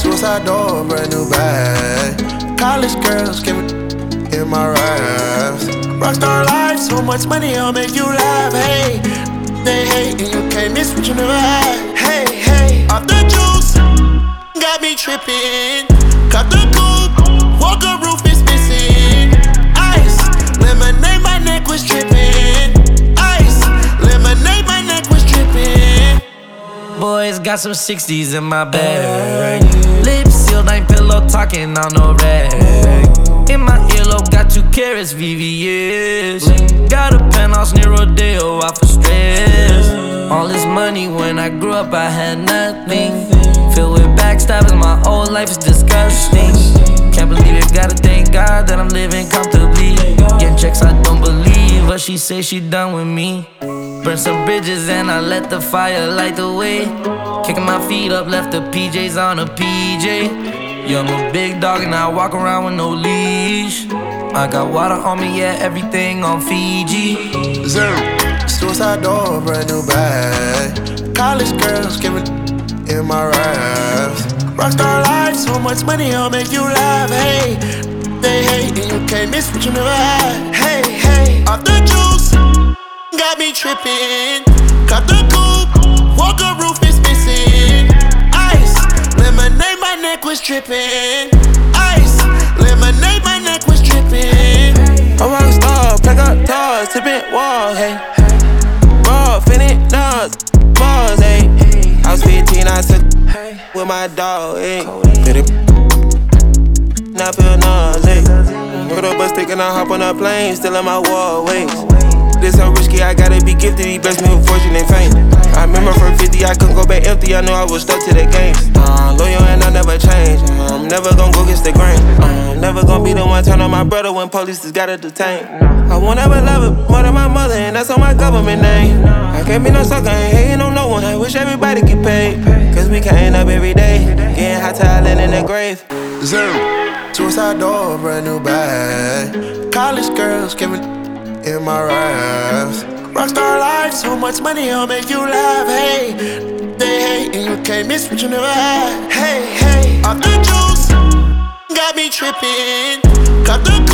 Suicide door, brand new bag. College girls give it in my raps. Rockstar life, so much money, I'll make you laugh. Hey, they hate and you can't miss what you never had. Hey, hey, off the juice, got me tripping. Cut the coupe, walker roof is missing. Ice, lemonade, my neck was dripping. Ice, lemonade, my neck was dripping. Boys got some 60s in my bag. Lips sealed, ain't pillow talking on no rag. In my earlobe, got 2 carats, VVS. Got a penthouse near Rodeo, out for stress. All this money, when I grew up, I had nothing. Filled with backstabbing, my whole life is disgusting. Can't believe it, gotta thank God that I'm living comfortably. Getting checks, I don't believe, but she say she done with me. Burn some bridges and I let the fire light the way. Kicking my feet up, left the PJs on a PJ. Yeah, I'm a big dog and I walk around with no leash. I got water on me, yeah, everything on Fiji. Zero. Suicide door, brand new bag. College girls give it in my raps. Rockstar life, so much money, I'll make you laugh. Hey, they hate and you can't miss what you never had. Hey, hey, off the juice, got me tripping. Cut the coupe, walker roof is missing. Ice, lemonade, my neck was dripping. Ice, lemonade, my neck was dripping. I'm a rockstar, pack up toys, tipping walls, hey. Raw, finit, nuts, balls, hey. I was 15, I took with my dog, hey. Now I feel nauseous, hey. Put up a stick and I hop on a plane, still in my wallways. This so risky, I gotta be gifted. He blessed me with fortune and fame. I remember from 50, I couldn't go back empty. I knew I was stuck to the game. Loyal and I never change. I'm never gonna go against the grain. I'm never gonna be the one turn on my brother when police just gotta detain. I won't ever love her more than my mother, and that's on my government name. I can't be no sucker, ain't hating on no one. I wish everybody get paid, cause we can't up every day. Getting hot talent in the grave. Zero. Suicide door, brand new bag. College girls give it in my raps. Rockstar life, so much money, I'll make you laugh. Hey, they hate and you can't miss what you never had. Hey, hey, off the juice, got me tripping. Cut the